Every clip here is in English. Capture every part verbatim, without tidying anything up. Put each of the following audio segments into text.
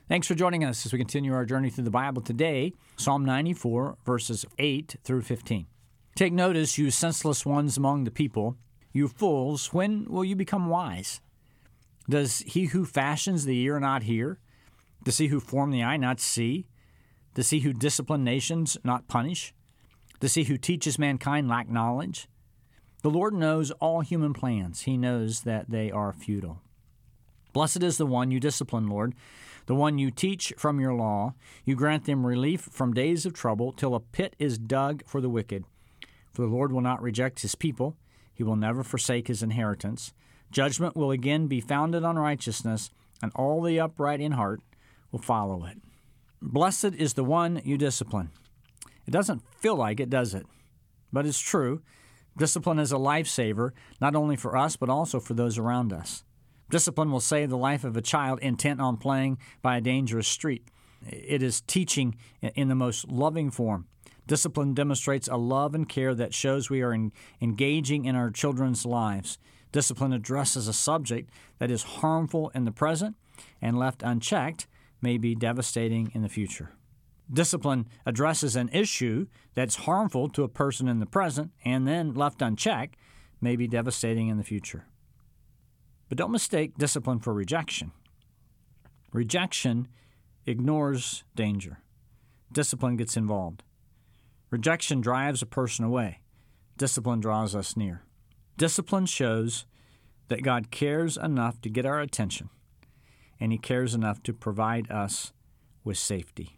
Thanks for joining us as we continue our journey through the Bible today, Psalm ninety-four, verses eight through fifteen. Take notice, you senseless ones among the people, you fools, when will you become wise? Does he who fashions the ear not hear? Does he who formed the eye not see? Does he who disciplined nations not punish? Does he who teaches mankind lack knowledge? The Lord knows all human plans. He knows that they are futile. Blessed is the one you discipline, Lord, the one you teach from your law. You grant them relief from days of trouble till a pit is dug for the wicked. For the Lord will not reject his people. He will never forsake his inheritance. Judgment will again be founded on righteousness, and all the upright in heart will follow it. Blessed is the one you discipline. It doesn't feel like it, does it? But it's true. Discipline is a lifesaver, not only for us, but also for those around us. Discipline will save the life of a child intent on playing by a dangerous street. It is teaching in the most loving form. Discipline demonstrates a love and care that shows we are in, engaging in our children's lives. Discipline addresses a subject that is harmful in the present and left unchecked may be devastating in the future. Discipline addresses an issue that's harmful to a person in the present and then left unchecked may be devastating in the future. But don't mistake discipline for rejection. Rejection ignores danger. Discipline gets involved. Rejection drives a person away. Discipline draws us near. Discipline shows that God cares enough to get our attention, and He cares enough to provide us with safety.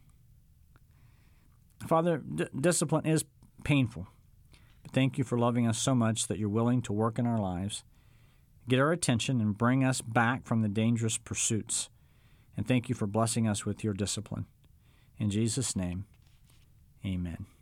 Father, d- discipline is painful, but thank you for loving us so much that you're willing to work in our lives, get our attention, and bring us back from the dangerous pursuits. And thank you for blessing us with your discipline. In Jesus' name, amen.